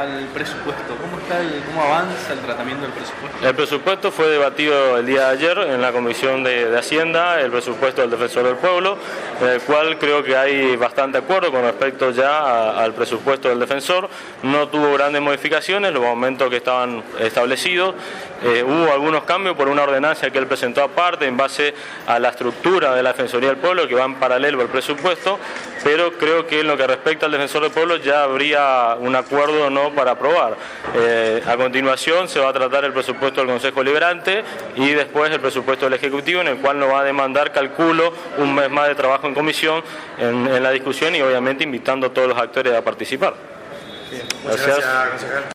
al presupuesto. ¿Cómo avanza el tratamiento del presupuesto? El presupuesto fue debatido el día de ayer en la Comisión de Hacienda, el presupuesto del Defensor del Pueblo, en el cual creo que hay bastante acuerdo con respecto ya al presupuesto del Defensor. No tuvo grandes modificaciones, los aumentos que estaban establecidos. Hubo algunos cambios por una ordenanza que él presentó aparte en base a la estructura de la Defensoría del Pueblo, que va en paralelo al presupuesto, pero creo que en lo que respecta al Defensor del Pueblo ya habría un acuerdo no para aprobar. A continuación se va a tratar el presupuesto del Consejo Liberante y después el presupuesto del Ejecutivo, en el cual nos va a demandar, calculo, un mes más de trabajo en comisión en la discusión y obviamente invitando a todos los actores a participar. Bien. Muchas gracias, consejero.